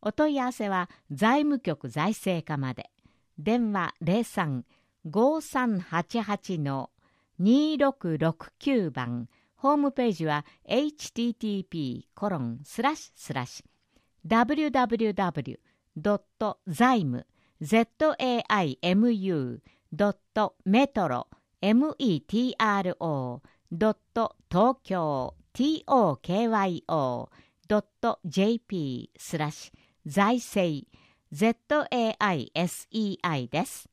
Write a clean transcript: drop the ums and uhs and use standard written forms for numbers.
お問い合わせは財務局財政課まで。電話03-5388-2669番。ホームページは http://zaimu.metro.tokyo.jp/財政zaisei です。